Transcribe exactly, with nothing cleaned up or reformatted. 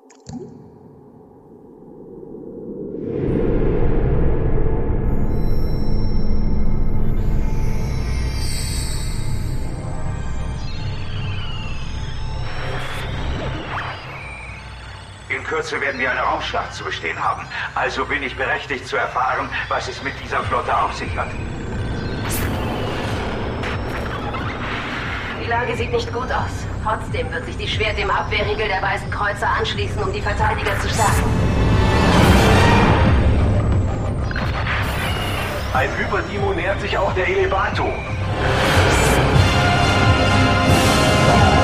In Kürze werden wir eine Raumschlacht zu bestehen haben. Also bin ich berechtigt zu erfahren, was es mit dieser Flotte auf sich hat. Die Lage sieht nicht gut aus. Trotzdem wird sich die Schwert dem Abwehrriegel der Weißen Kreuzer anschließen, um die Verteidiger zu stärken. Ein Hyperdimo nähert sich auch der Elevator.